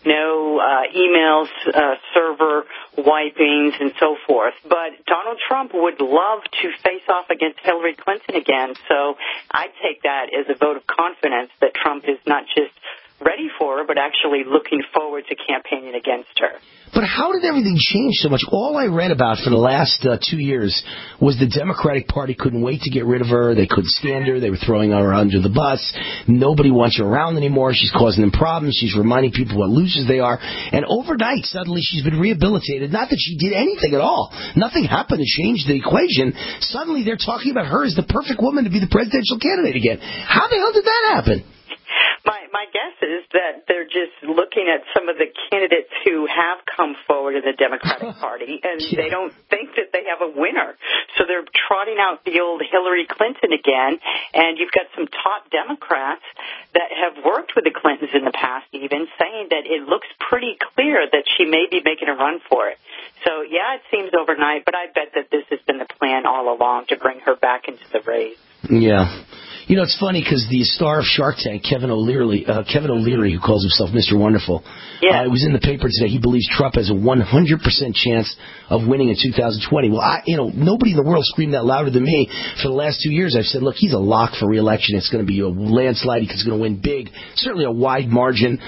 emails, server wipings, and so forth. But Donald Trump would love to face off against Hillary Clinton again, so I'd take that as a vote of confidence that Trump is not just ready for her, but actually looking forward to campaigning against her. But how did everything change so much? All I read about for the last 2 years was the Democratic Party couldn't wait to get rid of her. They couldn't stand her. They were throwing her under the bus. Nobody wants her around anymore. She's causing them problems. She's reminding people what losers they are. And overnight, suddenly she's been rehabilitated. Not that she did anything at all. Nothing happened to change the equation. Suddenly they're talking about her as the perfect woman to be the presidential candidate again. How the hell did that happen? My guess is that they're just looking at some of the candidates who have come forward in the Democratic Party, and they don't think that they have a winner. So they're trotting out the old Hillary Clinton again, and you've got some top Democrats that have worked with the Clintons in the past even, saying that it looks pretty clear that she may be making a run for it. So, yeah, it seems overnight, but I bet that this has been the plan all along to bring her back into the race. Yeah. It's funny because the star of Shark Tank, Kevin O'Leary, who calls himself Mr. Wonderful, it was in the paper today. He believes Trump has a 100% chance of winning in 2020. Well, nobody in the world screamed that louder than me. For the last 2 years, I've said, look, he's a lock for re-election. It's going to be a landslide. He's going to win big, certainly a wide margin.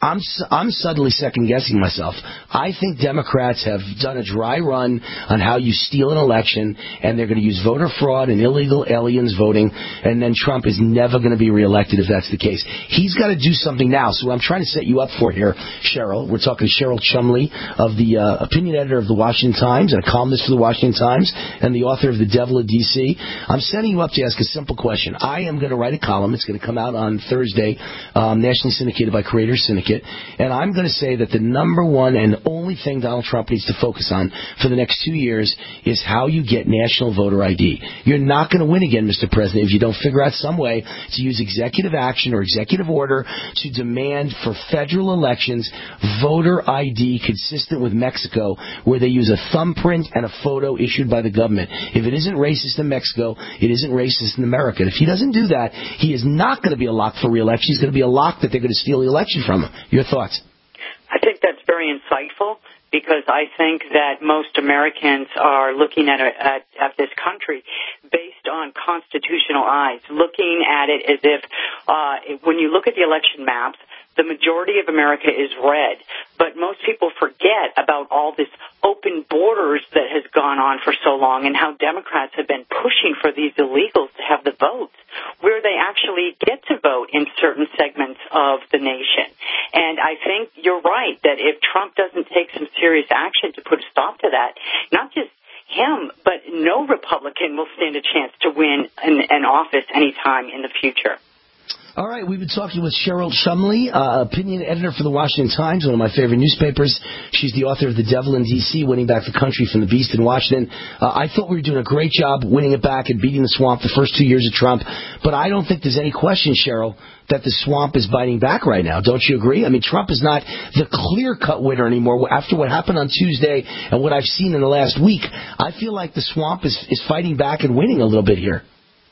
I'm suddenly second-guessing myself. I think Democrats have done a dry run on how you steal an election, and they're going to use voter fraud and illegal aliens voting, and then Trump is never going to be reelected if that's the case. He's got to do something now. So what I'm trying to set you up for here, Cheryl, we're talking to Cheryl Chumley, of the opinion editor of the Washington Times and a columnist for the Washington Times and the author of The Devil of D.C. I'm setting you up to ask a simple question. I am going to write a column. It's going to come out on Thursday, nationally syndicated by Creators Syndicate. And I'm going to say that the number one and only thing Donald Trump needs to focus on for the next 2 years is how you get national voter ID. You're not going to win again, Mr. President, if you don't figure out some way to use executive action or executive order to demand for federal elections voter ID consistent with Mexico, where they use a thumbprint and a photo issued by the government. If it isn't racist in Mexico, it isn't racist in America. And if he doesn't do that, he is not going to be a lock for re-election. He's going to be a lock that they're going to steal the election from him. Your thoughts? I think that's very insightful, because I think that most Americans are looking at this country based on constitutional eyes, looking at it as if when you look at the election maps, the majority of America is red. But most people forget about all this open borders that has gone on for so long and how Democrats have been pushing for these illegals to have the votes where they actually get to vote in certain segments of the nation. And I think you're right that if Trump doesn't take some serious action to put a stop to that, not just him, but no Republican will stand a chance to win an office anytime in the future. All right, we've been talking with Cheryl Chumley, opinion editor for the Washington Times, one of my favorite newspapers. She's the author of The Devil in D.C., Winning Back the Country from the Beast in Washington. I thought we were doing a great job winning it back and beating the swamp the first 2 years of Trump, but I don't think there's any question, Cheryl, that the swamp is biting back right now. Don't you agree? I mean, Trump is not the clear-cut winner anymore. After what happened on Tuesday and what I've seen in the last week, I feel like the swamp is fighting back and winning a little bit here.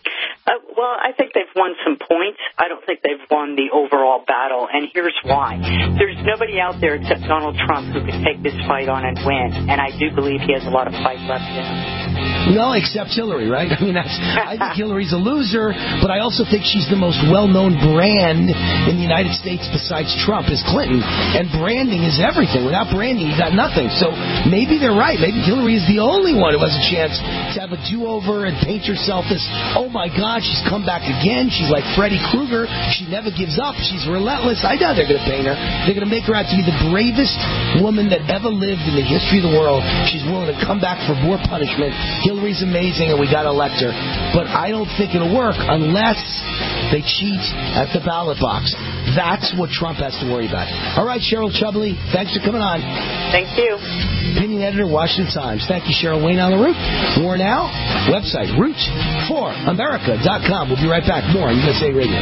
Well, I think they've won some points. I don't think they've won the overall battle, and here's why. There's nobody out there except Donald Trump who can take this fight on and win, and I do believe he has a lot of fight left in him. No, except Hillary, right? I mean, I think Hillary's a loser, but I also think she's the most well-known brand in the United States besides Trump is Clinton, and branding is everything. Without branding, you got nothing. So maybe they're right. Maybe Hillary is the only one who has a chance to have a do-over and paint herself as, oh my God, she's come back again. She's like Freddy Krueger. She never gives up. She's relentless. I know they're going to paint her. They're going to make her out to be the bravest woman that ever lived in the history of the world. She's willing to come back for more punishment. Hillary's amazing, and we got to elect her. But I don't think it'll work unless they cheat at the ballot box. That's what Trump has to worry about. All right, Cheryl Chumley, thanks for coming on. Thank you. Opinion editor, Washington Times. Thank you, Cheryl. Wayne on the Root. More now. Website, root4america.com. We'll be right back. More on USA Radio.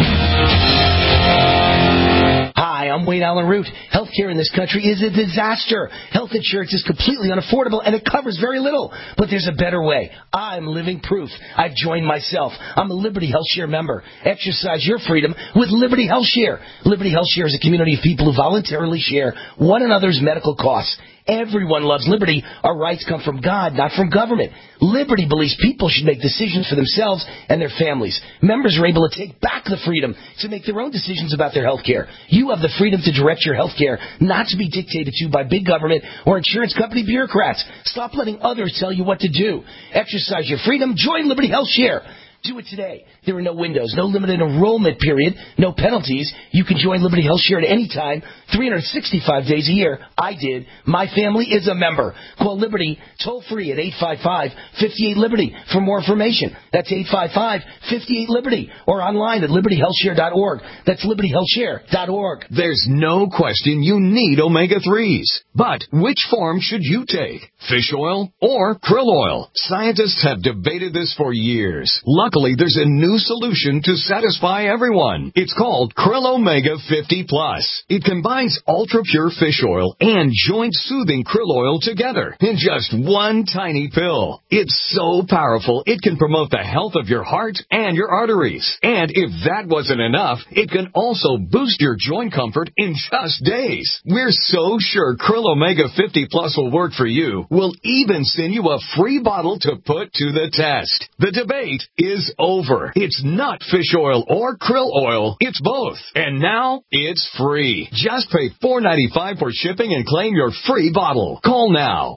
Hi, I'm Wayne Allen Root. Healthcare in this country is a disaster. Health insurance is completely unaffordable, and it covers very little. But there's a better way. I'm living proof. I've joined myself. I'm a Liberty Health Share member. Exercise your freedom with Liberty Health Share. Liberty Health Share is a community of people who voluntarily share one another's medical costs. Everyone loves liberty. Our rights come from God, not from government. Liberty believes people should make decisions for themselves and their families. Members are able to take back the freedom to make their own decisions about their health care. You have the freedom to direct your health care, not to be dictated to by big government or insurance company bureaucrats. Stop letting others tell you what to do. Exercise your freedom. Join Liberty Health Share. Do it today. There are no windows, no limited enrollment period, no penalties. You can join Liberty Health Share at any time, 365 days a year. I did. My family is a member. Call Liberty toll-free at 855-58-LIBERTY for more information. That's 855-58-LIBERTY or online at libertyhealthshare.org. That's libertyhealthshare.org. There's no question you need omega-3s. But which form should you take? Fish oil or krill oil? Scientists have debated this for years. Luckily, there's a new solution to satisfy everyone. It's called Krill Omega 50 Plus. It combines ultra-pure fish oil and joint-soothing krill oil together in just one tiny pill. It's so powerful, it can promote the health of your heart and your arteries. And if that wasn't enough, it can also boost your joint comfort in just days. We're so sure Krill Omega 50 Plus will work for you. We'll even send you a free bottle to put to the test. The debate is is over. It's not fish oil or krill oil. It's both. And now it's free. Just pay $4.95 for shipping and claim your free bottle. Call now.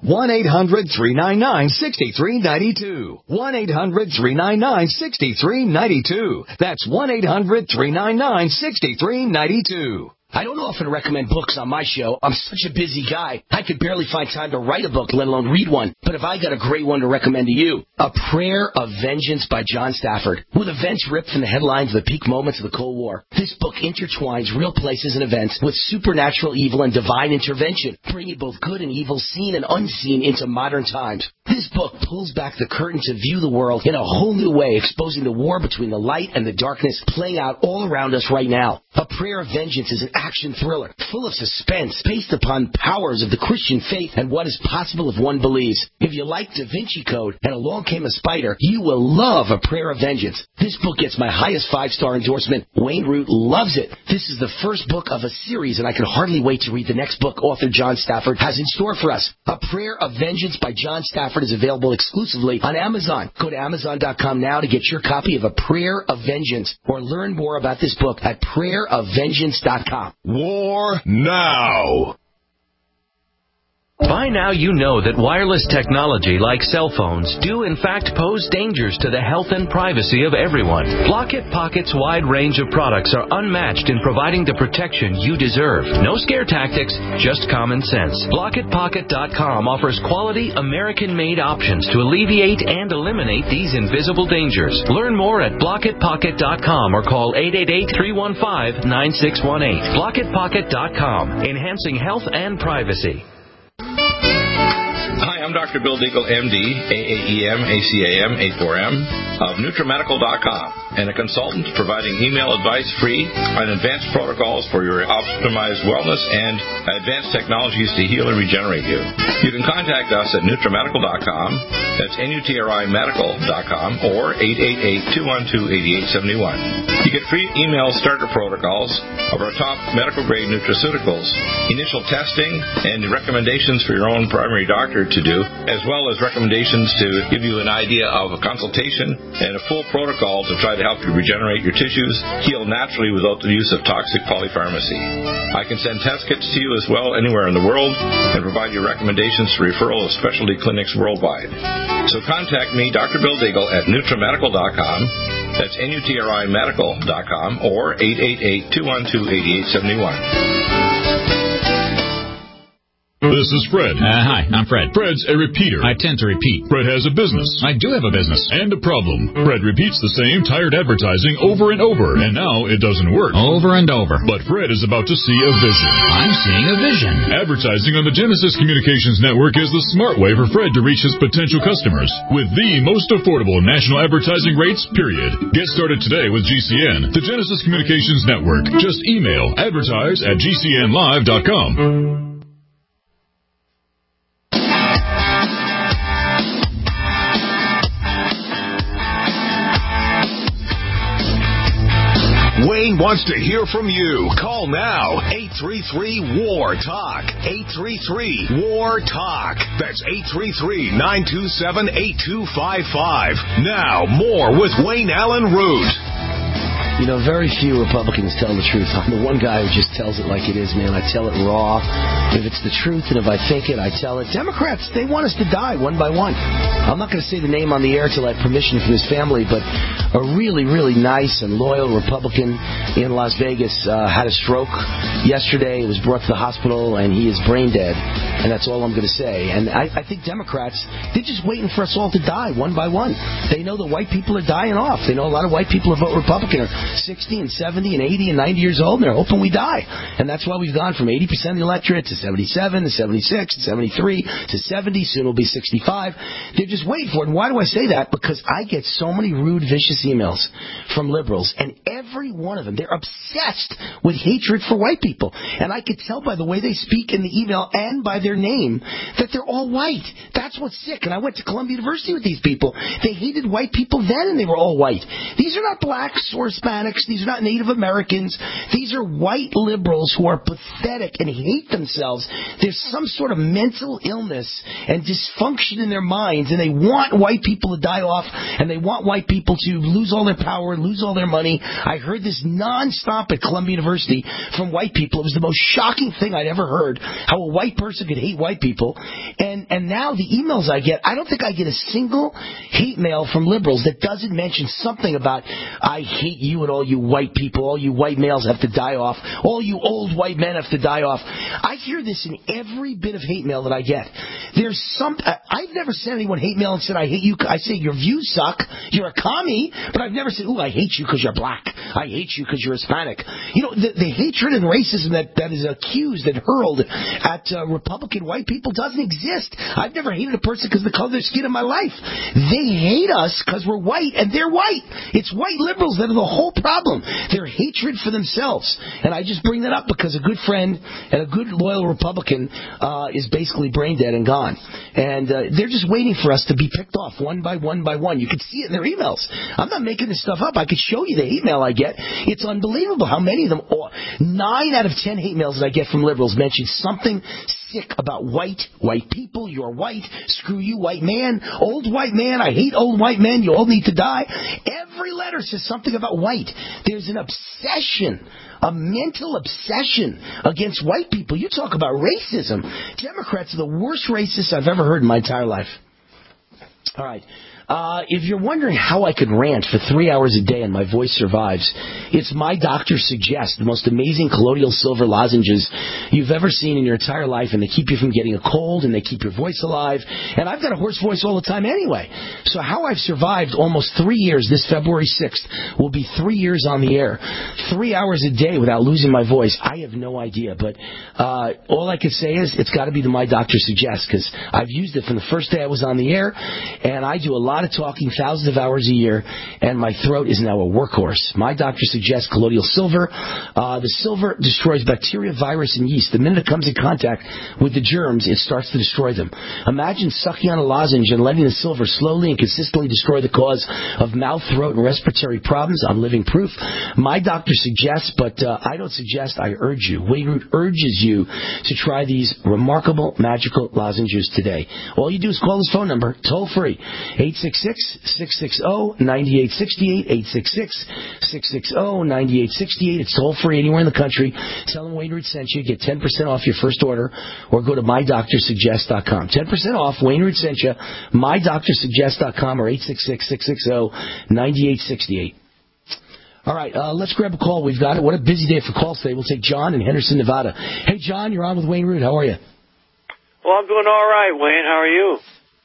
1-800-399-6392. 1-800-399-6392. That's 1-800-399-6392. I don't often recommend books on my show. I'm such a busy guy. I could barely find time to write a book, let alone read one. But if I got a great one to recommend to you, A Prayer of Vengeance by John Stafford. With events ripped from the headlines of the peak moments of the Cold War, this book intertwines real places and events with supernatural evil and divine intervention, bringing both good and evil, seen and unseen, into modern times. This book pulls back the curtain to view the world in a whole new way, exposing the war between the light and the darkness playing out all around us right now. A Prayer of Vengeance is an action thriller full of suspense based upon powers of the Christian faith and what is possible if one believes. If you like Da Vinci Code and Along Came a Spider, you will love A Prayer of Vengeance. This book gets my highest 5-star endorsement. Wayne Root loves it. This is the first book of a series, and I can hardly wait to read the next book author John Stafford has in store for us. A Prayer of Vengeance by John Stafford is available exclusively on Amazon. Go to Amazon.com now to get your copy of A Prayer of Vengeance, or learn more about this book at prayerofvengeance.com. War now. By now you know that wireless technology like cell phones do in fact pose dangers to the health and privacy of everyone. Blockit Pocket's wide range of products are unmatched in providing the protection you deserve. No scare tactics, just common sense. BlockitPocket.com offers quality American-made options to alleviate and eliminate these invisible dangers. Learn more at BlockitPocket.com or call 888-315-9618. BlockitPocket.com, enhancing health and privacy. Hi, I'm Dr. Bill Deagle, MD, AAEM, ACAM, A4M, of NutriMedical.com, and a consultant providing email advice free on advanced protocols for your optimized wellness and advanced technologies to heal and regenerate you. You can contact us at NutriMedical.com, that's NutriMedical.com, or 888-212-8871. You get free email starter protocols of our top medical-grade nutraceuticals, initial testing, and recommendations for your own primary doctor to do, as well as recommendations to give you an idea of a consultation and a full protocol to try to help you regenerate your tissues, heal naturally without the use of toxic polypharmacy. I can send test kits to you as well anywhere in the world and provide you recommendations for referral of specialty clinics worldwide. So contact me, Dr. Bill Deagle, at NutriMedical.com. That's NutriMedical.com, or 888-212-8871. This is Fred. Hi, I'm Fred. Fred's a repeater. I tend to repeat. Fred has a business. I do have a business. And a problem. Fred repeats the same tired advertising over and over, and now it doesn't work. Over and over. But Fred is about to see a vision. I'm seeing a vision. Advertising on the Genesis Communications Network is the smart way for Fred to reach his potential customers with the most affordable national advertising rates, period. Get started today with GCN, the Genesis Communications Network. Just email advertise@gcnlive.com. Wayne wants to hear from you. Call now. 833-WAR-TALK. 833-WAR-TALK. That's 833-927-8255. Now, more with Wayne Allen Root. You know, very few Republicans tell the truth. I'm the one guy who just tells it like it is, man. I tell it raw. If it's the truth and if I think it, I tell it. Democrats, they want us to die one by one. I'm not going to say the name on the air till I have permission from his family, but a really, really nice and loyal Republican in Las Vegas had a stroke yesterday. He was brought to the hospital, and he is brain dead. And that's all I'm going to say. And I think Democrats, they're just waiting for us all to die one by one. They know that white people are dying off. They know a lot of white people who vote Republican are 60 and 70 and 80 and 90 years old, and they're hoping we die. And that's why we've gone from 80% of the electorate to 77 to 76 to 73 to 70. Soon it'll be 65. They're just waiting for it. And why do I say that? Because I get so many rude, vicious emails from liberals, and every one of them, they're obsessed with hatred for white people. And I could tell by the way they speak in the email and by their name that they're all white. That's what's sick. And I went to Columbia University with these people. They hated white people then, and they were all white. These are not blacks or Hispanics. These are not Native Americans. These are white liberals who are pathetic and hate themselves themselves. There's some sort of mental illness and dysfunction in their minds, and they want white people to die off, and they want white people to lose all their power, lose all their money. I heard this nonstop at Columbia University from white people. It was the most shocking thing I'd ever heard, how a white person could hate white people. And now the emails I get, I don't think I get a single hate mail from liberals that doesn't mention something about, I hate you and all you white people, all you white males have to die off, all you old white men have to die off. I hear this in every bit of hate mail that I get. There's I've never sent anyone hate mail and said, I hate you. I say, your views suck, you're a commie, but I've never said, ooh, I hate you because you're black. I hate you because you're Hispanic. You know, the hatred and racism that is accused and hurled at Republican white people doesn't exist. I've never hated a person because of the color of their skin in my life. They hate us because we're white, and they're white. It's white liberals that are the whole problem. Their hatred for themselves. And I just bring that up because a good friend and a good loyal Republican is basically brain dead and gone. And they're just waiting for us to be picked off one by one by one. You can see it in their emails. I'm not making this stuff up. I could show you the hate mail I get. It's unbelievable how many of them, 9 out of 10 hate mails that I get from liberals mention something sick about white people. You're white. Screw you, white man. Old white man. I hate old white men. You all need to die. Every letter says something about white. There's an obsession, a mental obsession against white people. You talk about racism. Democrats are the worst racists I've ever heard in my entire life. All right. If you're wondering how I could rant for 3 hours a day and my voice survives, it's My Doctor Suggests, the most amazing colloidal silver lozenges you've ever seen in your entire life, and they keep you from getting a cold, and they keep your voice alive. And I've got a hoarse voice all the time anyway. So how I've survived almost 3 years, this February 6th, will be 3 years on the air. 3 hours a day without losing my voice. I have no idea, but all I can say is it's got to be the My Doctor Suggests, because I've used it from the first day I was on the air, and I do a lot of talking, thousands of hours a year, and my throat is now a workhorse. My Doctor Suggests colloidal silver. The silver destroys bacteria, virus, and yeast. The minute it comes in contact with the germs, it starts to destroy them. Imagine sucking on a lozenge and letting the silver slowly and consistently destroy the cause of mouth, throat, and respiratory problems. I'm living proof. My doctor suggests, but I don't suggest, I urge you. Wayne Root urges you to try these remarkable, magical lozenges today. All you do is call his phone number, toll free, 866-660-9868, 866-660-9868. It's toll free anywhere in the country. Tell him Wayne Root sent you. Get 10% off your first order, or go to MyDoctorSuggest.com. 10% off. Wayne Root sent you. MyDoctorSuggest.com or 866-660-9868. All right, let's grab a call. We've got it. What a busy day for calls today. We'll take John in Henderson, Nevada. Hey, John, you're on with Wayne Root. How are you? Well, I'm doing all right, Wayne. How are you?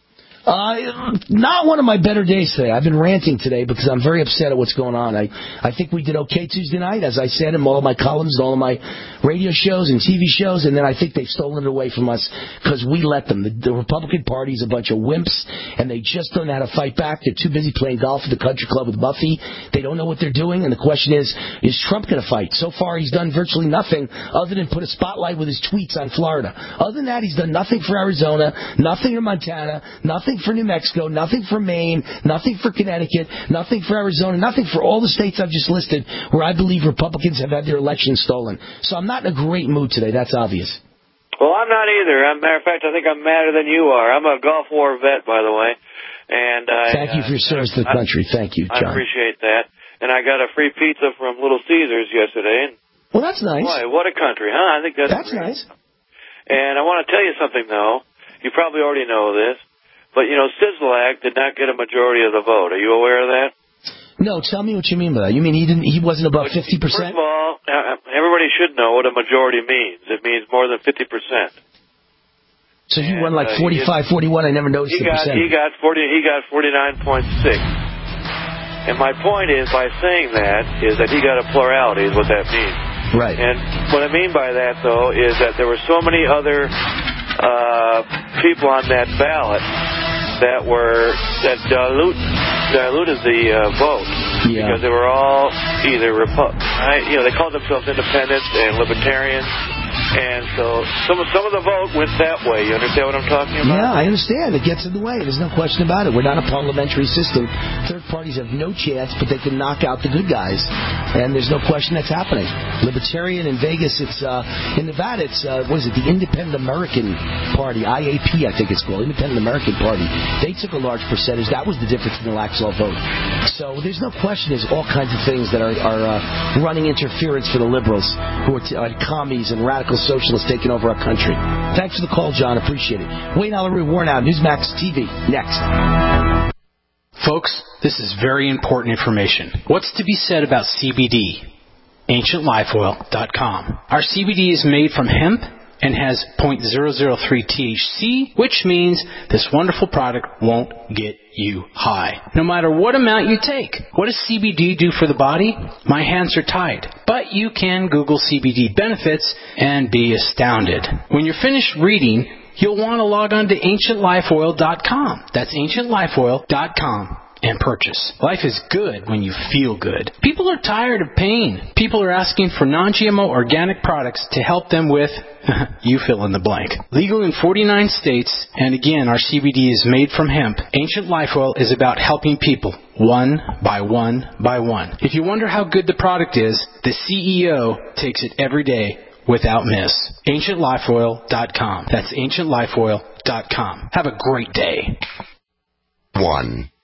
Not one of my better days today. I've been ranting today because I'm very upset at what's going on. I think we did okay Tuesday night, as I said in all of my columns and all of my radio shows and TV shows, and then I think they've stolen it away from us because we let them. The Republican Party is a bunch of wimps, and they just don't know how to fight back. They're too busy playing golf at the country club with Buffy. They don't know what they're doing, and the question is Trump going to fight? So far, he's done virtually nothing other than put a spotlight with his tweets on Florida. Other than that, he's done nothing for Arizona, nothing for Montana, nothing for New Mexico, nothing for Maine, nothing for Connecticut, nothing for Arizona, nothing for all the states I've just listed where I believe Republicans have had their elections stolen. So I'm not in a great mood today. That's obvious. Well, I'm not either. As a matter of fact, I think I'm madder than you are. I'm a Gulf War vet, by the way. And thank you for your service to the country. Thank you, John. I appreciate that. And I got a free pizza from Little Caesars yesterday. Well, that's nice. Boy, what a country, huh? I think that's nice. And I want to tell you something, though. You probably already know this. But, Sisolak did not get a majority of the vote. Are you aware of that? No, tell me what you mean by that. You mean he wasn't above 50%? First of all, everybody should know what a majority means. It means more than 50%. So he won like 45, 41. I never noticed the percentage. He got 49.6. And my point is, by saying that, is that he got a plurality is what that means. Right. And what I mean by that, though, is that there were so many other people on that ballot that diluted the vote. Yeah. Because they were all either they called themselves independents and libertarians, And so some of the vote went that way. You understand what I'm talking about? Yeah, I understand. It gets in the way. There's no question about it. We're not a parliamentary system. Third parties have no chance, but they can knock out the good guys. And there's no question that's happening. Libertarian in Vegas, it's in Nevada, it's, what is it, the Independent American Party, IAP, I think it's called, Independent American Party. They took a large percentage. That was the difference in the Laxalt vote. So there's no question there's all kinds of things that are running interference for the liberals, who are commies and radical socialists taking over our country. Thanks for the call, John. Appreciate it. Wayne Ellery Warnow, Newsmax TV. Next. Folks, this is very important information. What's to be said about CBD? AncientLifeOil.com. Our CBD is made from hemp and has 0.003 THC, which means this wonderful product won't get you high, no matter what amount you take. What does CBD do for the body? My hands are tied. But you can Google CBD benefits and be astounded. When you're finished reading, you'll want to log on to AncientLifeOil.com. That's AncientLifeOil.com. And purchase. Life is good when you feel good. People are tired of pain. People are asking for non-GMO organic products to help them with, you fill in the blank. Legal in 49 states, and again, our CBD is made from hemp. Ancient Life Oil is about helping people, one by one by one. If you wonder how good the product is, the CEO takes it every day without miss. AncientLifeOil.com. That's AncientLifeOil.com. Have a great day. 1.